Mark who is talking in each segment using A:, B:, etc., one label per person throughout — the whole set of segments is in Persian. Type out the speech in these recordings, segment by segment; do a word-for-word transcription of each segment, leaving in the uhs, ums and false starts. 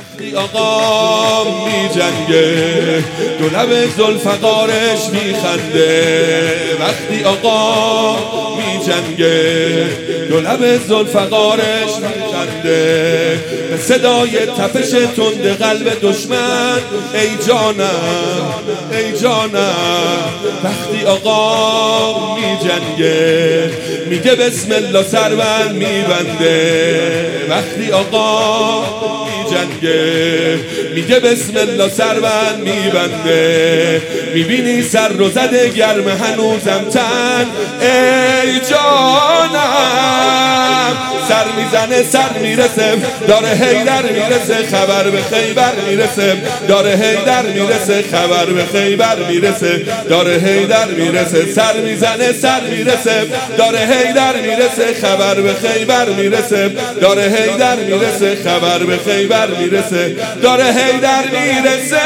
A: وقتی آقا می جنگه دو لب ذوالفقارش می خنده. وقتی آقا می جنگه دو لب ذوالفقارش می خنده. به صدای تپش تند قلب دشمن ای جانم ای جانم. وقتی آقا می جنگه میگه بسم الله سربند میبنده. وقتی آقا می جنگه میگه بسم الله سربند میبنده. میبینی سر رو زده گرم هنوزم تن ای جانم. سر میزنه سر میرسه داره حیدر میرسه خبر به خیبر میرسه داره حیدر میرسه خبر به خیبر میرسه داره حیدر میرسه. سر میزنه سر میرسه داره حیدر میرسه خبر به خیبر میرسه داره حیدر میرسه خبر به خیبر میرسه داره حیدر میرسه.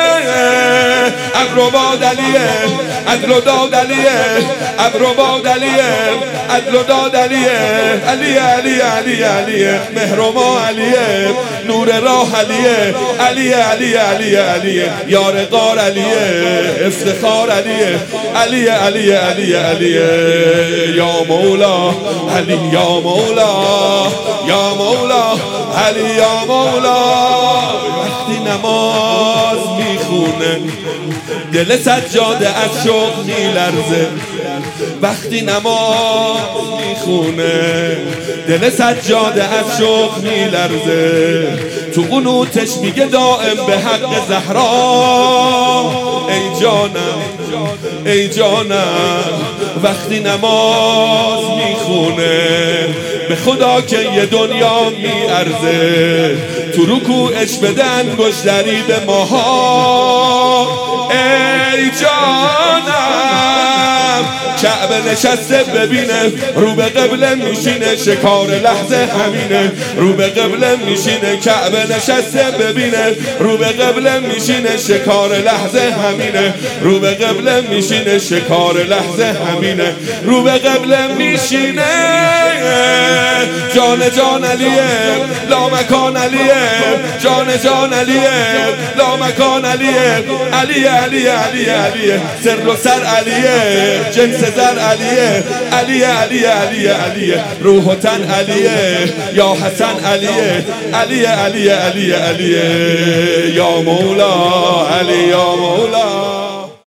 A: ابرو بادلیه عدل و دادلیه ابرو بادلیه عدل و دادلیه. علیه علیه علیه علیه مهرما علیه نور راه علیه علیه علیه علیه علیه یار غار علیه افتخار علیه علیه علیه علیه علیه یا مولا علی یا مولا یا مولا علی یا مولا. وقتی نماز میخونه دل سجاده از شوق میلرزه. وقتی نماز میخونه دل سجاده از شوق میلرزه. تو قنوتش میگه دائم به حق زهرا ای جانم ای جانم. وقتی نماز میخونه به خدا که یه دنیا میارزه. تو رکوعش بده انگشتری به ماها ای جانم. کعبه نشسته ببینه رو به قبله میشینه شکار لحظه همینه رو به قبله میشینه. کعبه نشسته ببینه رو به قبله میشینه شکار لحظه همینه رو به قبله میشینه شکار لحظه همینه رو به قبله میشینه. جان جان علیه لامکان علیه جان جان علیه لامکان علیه علیه علیه علیه علیه سر و سر علیه جنس زر علیه علیه علیه علیه علیه روح و تن علیه یا حسن علیه علیه علیه علیه علیه یا مولا علی یا مولا.